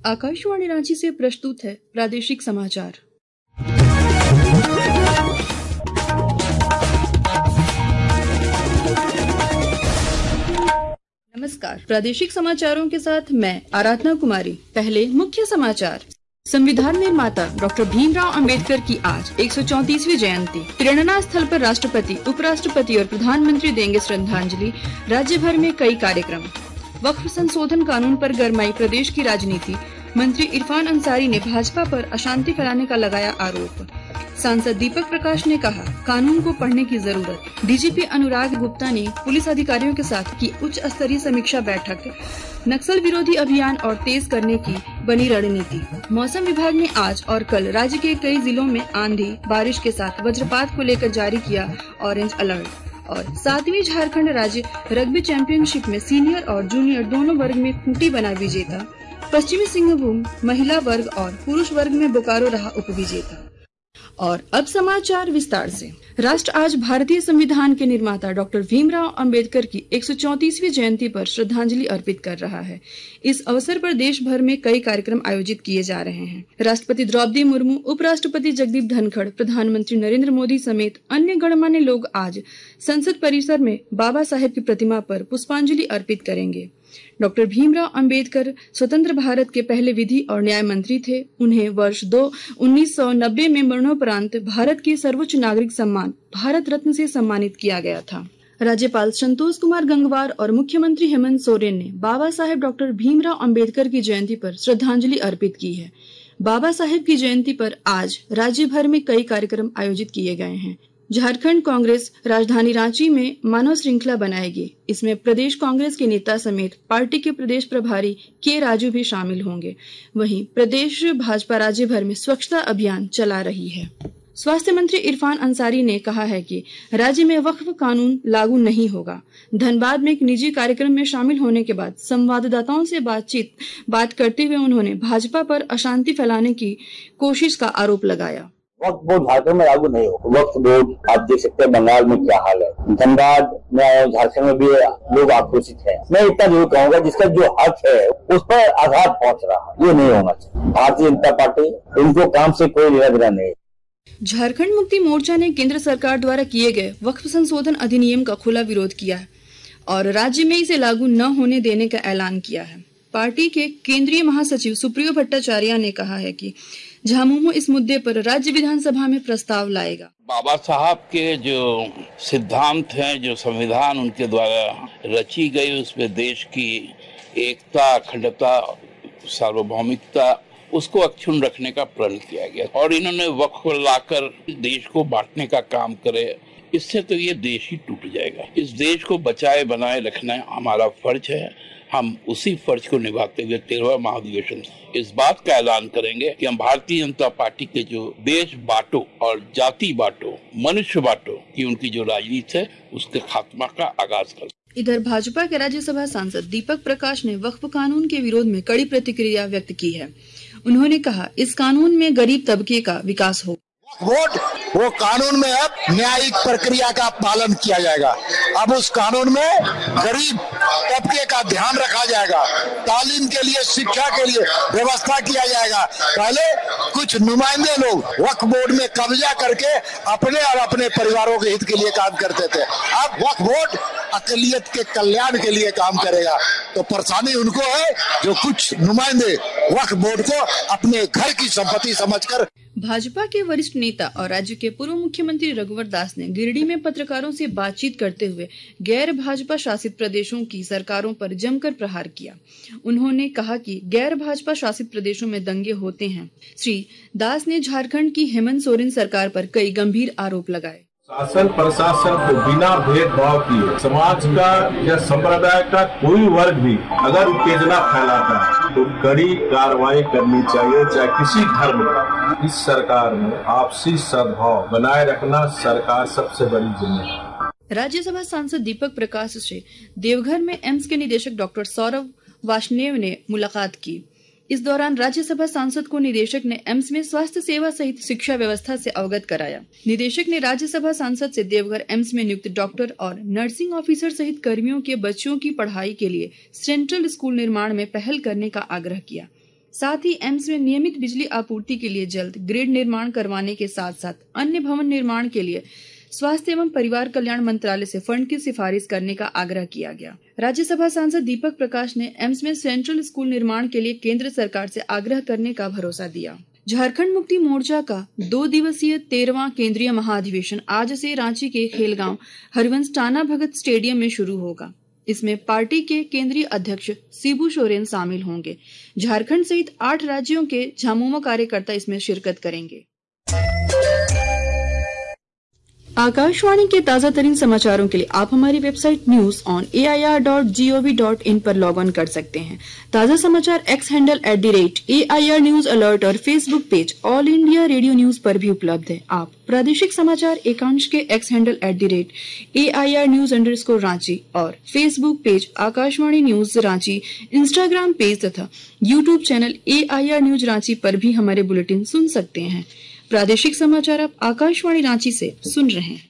आकाशवाणी रांची से प्रस्तुत है प्रादेशिक समाचार। नमस्कार, प्रादेशिक समाचारों के साथ मैं आराधना कुमारी। पहले मुख्य समाचार। संविधान निर्माता डॉक्टर भीमराव अंबेडकर की आज 134वीं जयंती। प्रेरणा स्थल पर राष्ट्रपति, उपराष्ट्रपति और प्रधानमंत्री देंगे श्रद्धांजलि। राज्य भर में कई कार्यक्रम। वक्फ संशोधन कानून पर गरमाई प्रदेश की राजनीति। मंत्री इरफान अंसारी ने भाजपा पर अशांति फैलाने का लगाया आरोप। सांसद दीपक प्रकाश ने कहा, कानून को पढ़ने की जरूरत। डीजीपी अनुराग गुप्ता ने पुलिस अधिकारियों के साथ की उच्च स्तरीय समीक्षा बैठक। नक्सल विरोधी अभियान और तेज करने की बनी रणनीति। मौसम विभाग ने आज और कल राज्य के कई जिलों में आंधी बारिश के साथ वज्रपात को लेकर जारी किया ऑरेंज अलर्ट। और 7वीं झारखंड राज्य रग्बी चैंपियनशिप में सीनियर और जूनियर दोनों वर्ग में खूंटी बना विजेता। पश्चिमी सिंहभूम महिला वर्ग और पुरुष वर्ग में बोकारो रहा उपविजेता। और अब समाचार विस्तार से। राष्ट्र आज भारतीय संविधान के निर्माता डॉक्टर भीमराव अंबेडकर की 134वीं जयंती पर श्रद्धांजलि अर्पित कर रहा है। इस अवसर पर देश भर में कई कार्यक्रम आयोजित किए जा रहे हैं। राष्ट्रपति द्रौपदी मुर्मू, उपराष्ट्रपति जगदीप धनखड़, प्रधानमंत्री नरेंद्र मोदी समेत अन्य गणमान्य लोग आज संसद परिसर में बाबा साहेब की प्रतिमा पर पुष्पांजलि अर्पित करेंगे। डॉक्टर भीमराव अंबेडकर स्वतंत्र भारत के पहले विधि और न्याय मंत्री थे। उन्हें वर्ष 1990 में मरणोपरांत भारत के सर्वोच्च नागरिक सम्मान भारत रत्न से सम्मानित किया गया था। राज्यपाल संतोष कुमार गंगवार और मुख्यमंत्री हेमंत सोरेन ने बाबा साहेब डॉक्टर भीमराव अंबेडकर की जयंती पर श्रद्धांजलि अर्पित की है। बाबा साहेब की जयंती पर आज राज्य भर में कई कार्यक्रम आयोजित किए गए हैं। झारखंड कांग्रेस राजधानी रांची में मानव श्रृंखला बनाएगी। इसमें प्रदेश कांग्रेस के नेता समेत पार्टी के प्रदेश प्रभारी के राजू भी शामिल होंगे। वहीं प्रदेश भाजपा राज्य भर में स्वच्छता अभियान चला रही है। स्वास्थ्य मंत्री इरफान अंसारी ने कहा है कि राज्य में वक्फ कानून लागू नहीं होगा। धनबाद में एक निजी कार्यक्रम में शामिल होने के बाद संवाददाताओं से बात करते हुए उन्होंने भाजपा पर अशांति फैलाने की कोशिश का आरोप लगाया। वक्त बोर्ड झारखंड में लागू नहीं हो। वक्त बोर्ड आप देख सकते हैं बंगाल में क्या हाल है, धनबाद में, झारखंड में भी लोग आक्रोशित हैं। मैं इतना जरूर कहूंगा, जिसका जो हक है उस पर आघात पहुंच रहा है, ये नहीं होना चाहिए। भारतीय जनता पार्टी, इनको काम से कोई लेना देना नहीं। झारखंड मुक्ति मोर्चा ने केंद्र सरकार द्वारा किए गए वक्फ संशोधन अधिनियम का खुला विरोध किया है और राज्य में इसे लागू न होने देने का ऐलान किया है। पार्टी के केंद्रीय महासचिव सुप्रियो भट्टाचार्य ने कहा है कि झामुमो इस मुद्दे पर राज्य विधानसभा में प्रस्ताव लाएगा। बाबा साहब के जो सिद्धांत हैं, जो संविधान उनके द्वारा रची गई, उसमें देश की एकता, अखंडता, सार्वभौमिकता, उसको अक्षुण्ण रखने का प्रण किया गया और इन्होंने वक्फ को लाकर देश को बांटने का काम करे। इससे तो ये देश ही टूट जाएगा। इस देश को बचाए बनाए रखना हमारा फर्ज है। हम उसी फर्ज को निभाते हुए 13वां महाधिवेशन इस बात का ऐलान करेंगे कि हम भारतीय जनता पार्टी के जो देश बांटो और जाति बांटो, मनुष्य बांटो की उनकी जो राजनीति है, उसके खात्मा का आगाज कर। इधर भाजपा के राज्यसभा सांसद दीपक प्रकाश ने वक्फ कानून के विरोध में कड़ी प्रतिक्रिया व्यक्त की है। उन्होंने कहा, इस कानून में गरीब तबके का विकास हो। वोट वो कानून में अब न्यायिक प्रक्रिया का पालन किया जाएगा। अब उस कानून में गरीब तबके का ध्यान रखा जाएगा। तालीम के लिए, शिक्षा के लिए व्यवस्था किया जाएगा। पहले कुछ नुमाइंदे लोग वक्फ बोर्ड में कब्जा करके अपने और अपने परिवारों के हित के लिए काम करते थे। अब वक्फ बोर्ड अकलियत के कल्याण के लिए काम करेगा। तो परेशानी उनको है जो कुछ नुमाइंदे वक्फ बोर्ड को अपने घर की संपत्ति समझकर। भाजपा के वरिष्ठ नेता और राज्य के पूर्व मुख्यमंत्री रघुवर दास ने गिरिडीह में पत्रकारों से बातचीत करते हुए गैर भाजपा शासित प्रदेशों की सरकारों पर जमकर प्रहार किया। उन्होंने कहा कि गैर भाजपा शासित प्रदेशों में दंगे होते हैं। श्री दास ने झारखंड की हेमंत सोरेन सरकार पर कई गंभीर आरोप लगाए। शासन प्रशासन को बिना भेदभाव किए समाज का या संप्रदाय का कोई वर्ग भी अगर उत्तेजना फैलाता है तो कड़ी कार्रवाई करनी चाहिए, चाहे किसी धर्म का। इस सरकार में आपसी सद्भाव बनाए रखना सरकार सबसे बड़ी जिम्मेदारी। राज्यसभा सांसद दीपक प्रकाश से देवघर में एम्स के निदेशक डॉक्टर सौरभ वासुदेव ने मुलाकात की। इस दौरान राज्यसभा सांसद को निदेशक ने एम्स में स्वास्थ्य सेवा सहित शिक्षा व्यवस्था से अवगत कराया। निदेशक ने राज्यसभा सांसद से देवघर एम्स में नियुक्त डॉक्टर और नर्सिंग ऑफिसर सहित कर्मियों के बच्चों की पढ़ाई के लिए सेंट्रल स्कूल निर्माण में पहल करने का आग्रह किया। साथ ही एम्स में नियमित बिजली आपूर्ति के लिए जल्द ग्रिड निर्माण करवाने के साथ साथ अन्य भवन निर्माण के लिए स्वास्थ्य एवं परिवार कल्याण मंत्रालय से फंड की सिफारिश करने का आग्रह किया गया। राज्यसभा सांसद दीपक प्रकाश ने एम्स में सेंट्रल स्कूल निर्माण के लिए केंद्र सरकार से आग्रह करने का भरोसा दिया। झारखंड मुक्ति मोर्चा का 2 दिवसीय 13वां केंद्रीय महाधिवेशन आज से रांची के खेलगांव हरिवंश टाना भगत स्टेडियम में शुरू होगा। इसमें पार्टी के केंद्रीय अध्यक्ष शिबू सोरेन शामिल होंगे। झारखंड सहित 8 राज्यों के झामुमो कार्यकर्ता इसमें शिरकत करेंगे। आकाशवाणी के ताजा तरीन समाचारों के लिए आप हमारी वेबसाइट news.air.gov.in पर लॉग ऑन कर सकते हैं। ताजा समाचार X handle @AIR news alert और Facebook page All India Radio news पर भी उपलब्ध है। आप प्रादेशिक समाचार एकांश के एक्स हैंडल @AIR न्यूज_रांची और Facebook page Akashvani news Ranchi, Instagram page तथा YouTube channel AIR news Ranchi पर भी हमारे बुलेटिन सुन सकते हैं। प्रादेशिक समाचार आप आकाशवाणी रांची से सुन रहे हैं।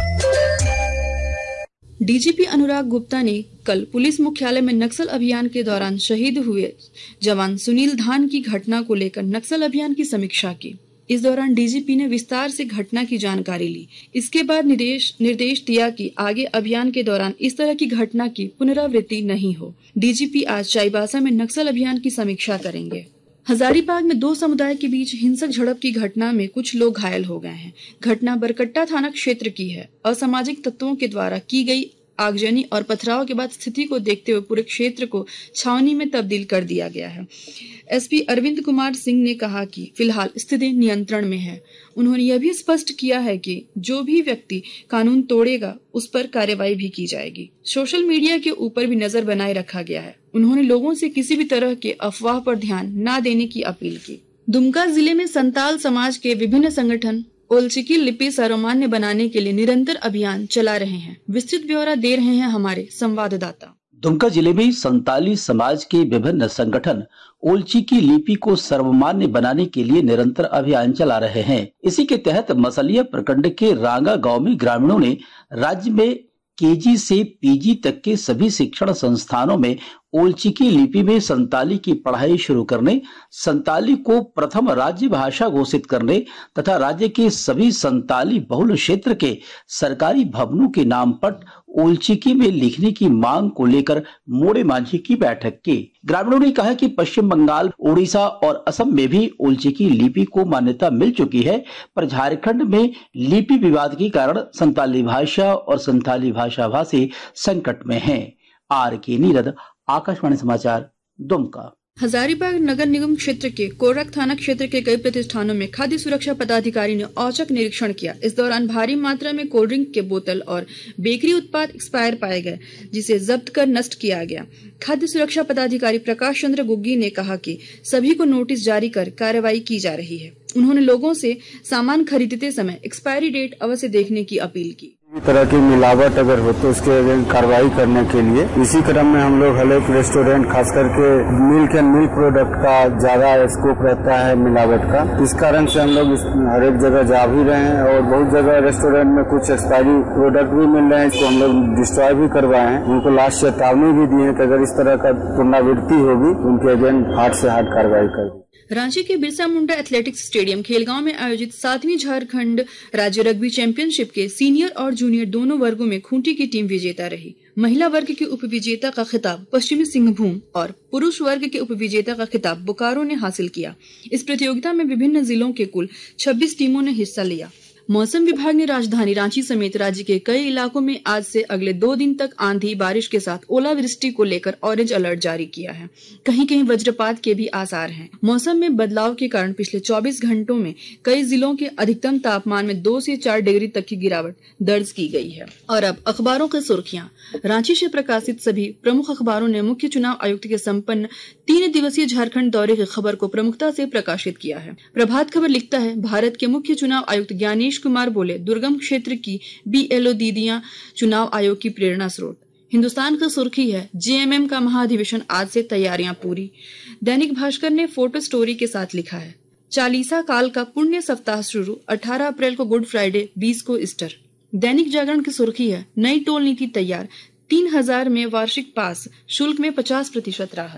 डीजीपी अनुराग गुप्ता ने कल पुलिस मुख्यालय में नक्सल अभियान के दौरान शहीद हुए जवान सुनील धान की घटना को लेकर नक्सल अभियान की समीक्षा की। इस दौरान डीजीपी ने विस्तार से घटना की जानकारी ली। इसके बाद निर्देश दिया कि आगे अभियान के दौरान इस तरह की घटना की पुनरावृत्ति नहीं हो। डीजीपी आज चाईबासा में नक्सल अभियान की समीक्षा करेंगे। हजारीबाग में 2 समुदाय के बीच हिंसक झड़प की घटना में कुछ लोग घायल हो गए हैं। घटना बरकट्टा थाना क्षेत्र की है। असामाजिक तत्वों के द्वारा की गई आगजनी और पथराव के बाद स्थिति को देखते हुए पूरे क्षेत्र को छावनी में तब्दील कर दिया गया है। एसपी अरविंद कुमार सिंह ने कहा कि फिलहाल स्थिति नियंत्रण में है। उन्होंने यह भी स्पष्ट किया है कि जो भी व्यक्ति कानून तोड़ेगा उस पर कार्रवाई भी की जाएगी। सोशल मीडिया के ऊपर भी नजर बनाए रखा गया है। उन्होंने लोगों से किसी भी तरह के अफवाह पर ध्यान न देने की अपील की। दुमका जिले में संताल समाज के विभिन्न संगठन ओलचिकी लिपि सर्वमान्य बनाने के लिए निरंतर अभियान चला रहे हैं। विस्तृत ब्यौरा दे रहे हैं हमारे संवाददाता। दुमका जिले में संताली समाज के विभिन्न संगठन ओलचिकी लिपि को सर्वमान्य बनाने के लिए निरंतर अभियान चला रहे हैं। इसी के तहत मसलिया प्रखंड के रांगा गांव में ग्रामीणों ने राज्य में केजी से पीजी तक के सभी शिक्षण संस्थानों में ओलचिकी लिपि में संताली की पढ़ाई शुरू करने, संताली को प्रथम राज्य भाषा घोषित करने तथा राज्य के सभी संताली बहुल क्षेत्र के सरकारी भवनों के नामपट ओलचिकी में लिखने की मांग को लेकर मोड़े मांझी की बैठक की। ग्रामीणों ने कहा कि पश्चिम बंगाल, उड़ीसा और असम में भी ओलचिकी लिपि को मान्यता मिल चुकी है, पर झारखंड में लिपि विवाद के कारण संताली भाषा और संताली भाषा भाषी संकट में हैं। RK नीरद, आकाशवाणी समाचार, दुमका। हजारीबाग नगर निगम क्षेत्र के कोरक थाना क्षेत्र के कई प्रतिष्ठानों में खाद्य सुरक्षा पदाधिकारी ने औचक निरीक्षण किया। इस दौरान भारी मात्रा में कोल्ड ड्रिंक के बोतल और बेकरी उत्पाद एक्सपायर पाए गए, जिसे जब्त कर नष्ट किया गया। खाद्य सुरक्षा पदाधिकारी प्रकाश चंद्र गुग्गी ने कहा कि सभी को नोटिस जारी कर कार्रवाई की जा रही है। उन्होंने लोगों से सामान खरीदते समय एक्सपायरी डेट अवश्य देखने की अपील की। तरह की मिलावट अगर हो तो उसके अगेंस्ट कार्रवाई करने के लिए इसी क्रम में हम लोग हर एक रेस्टोरेंट, खास करके मिल्क एंड मिल्क प्रोडक्ट का ज्यादा स्कोप रहता है मिलावट का। इस कारण से हम लोग हर एक जगह जा भी रहे हैं और बहुत जगह रेस्टोरेंट में कुछ एक्सपायरी प्रोडक्ट भी मिल रहे हैं, इसको हम लोग डिस्ट्रॉय भी करवाए हैं। उनको लास्ट चेतावनी भी दी है कि अगर इस तरह का पुनरावृत्ति होगी उनके अगेंस्ट हार्ड से हार्ड कार्रवाई करेगी। रांची के बिरसा मुंडा एथलेटिक्स स्टेडियम खेलगांव में आयोजित 7वीं झारखंड राज्य रग्बी चैंपियनशिप के सीनियर और जूनियर दोनों वर्गों में खूंटी की टीम विजेता रही। महिला वर्ग के उपविजेता का खिताब पश्चिमी सिंहभूम और पुरुष वर्ग के उपविजेता का खिताब बोकारो ने हासिल किया। इस प्रतियोगिता में विभिन्न जिलों के कुल 26 टीमों ने हिस्सा लिया। मौसम विभाग ने राजधानी रांची समेत राज्य के कई इलाकों में आज से अगले 2 दिन तक आंधी बारिश के साथ ओलावृष्टि को लेकर ऑरेंज अलर्ट जारी किया है। कहीं कहीं वज्रपात के भी आसार हैं। मौसम में बदलाव के कारण पिछले 24 घंटों में कई जिलों के अधिकतम तापमान में 2 से 4 डिग्री तक की गिरावट दर्ज की गई है। और अब अखबारों की सुर्खियां। रांची से प्रकाशित सभी प्रमुख अखबारों ने मुख्य चुनाव आयुक्त के संपन्न 3 दिवसीय झारखंड दौरे की खबर को प्रमुखता से प्रकाशित किया है। प्रभात खबर लिखता है, भारत के मुख्य चुनाव आयुक्त ज्ञानेश कुमार बोले, दुर्गम क्षेत्र की BLO दीदियां चुनाव आयोग की प्रेरणा स्रोत। हिंदुस्तान की सुर्खी है, JMM का महाधिवेशन आज से तैयारियां पूरी। दैनिक भास्कर ने फोटो स्टोरी के साथ लिखा है, चालीसा काल का पुण्य सप्ताह शुरू, 18 अप्रैल को गुड फ्राइडे, 20 को ईस्टर। दैनिक जागरण की सुर्खी है, नई टोल नीति तैयार, 3000 में वार्षिक पास, शुल्क में 50% राहत।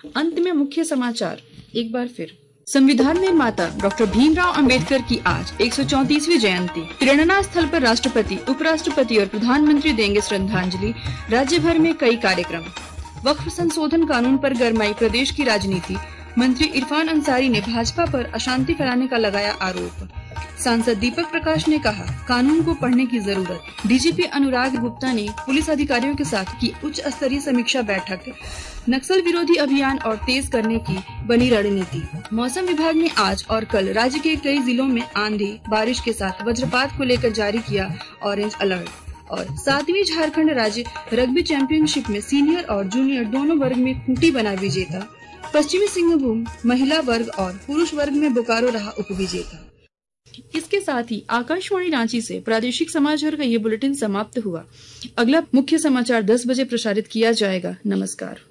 अंत में मुख्य समाचार एक बार फिर। संविधान निर्माता डॉक्टर भीमराव अंबेडकर की आज 134वीं जयंती। प्रेरणा स्थल पर राष्ट्रपति, उपराष्ट्रपति और प्रधानमंत्री देंगे श्रद्धांजलि। राज्य भर में कई कार्यक्रम। वक्फ संशोधन कानून पर गरमाई प्रदेश की राजनीति। मंत्री इरफान अंसारी ने भाजपा पर अशांति फैलाने का लगाया आरोप। सांसद दीपक प्रकाश ने कहा, कानून को पढ़ने की जरूरत। डीजीपी अनुराग गुप्ता ने पुलिस अधिकारियों के साथ की उच्च स्तरीय समीक्षा बैठक। नक्सल विरोधी अभियान और तेज करने की बनी रणनीति। मौसम विभाग ने आज और कल राज्य के कई जिलों में आंधी बारिश के साथ वज्रपात को लेकर जारी किया ऑरेंज अलर्ट। और 7वीं झारखंड राज्य रग्बी चैंपियनशिप में सीनियर और जूनियर दोनों वर्ग में खूंटी बना विजेता। पश्चिमी सिंहभूम महिला वर्ग और पुरुष वर्ग में बोकारो रहा उपविजेता। इसके साथ ही आकाशवाणी रांची से प्रादेशिक समाचार का ये बुलेटिन समाप्त हुआ। अगला मुख्य समाचार 10 बजे प्रसारित किया जाएगा। नमस्कार।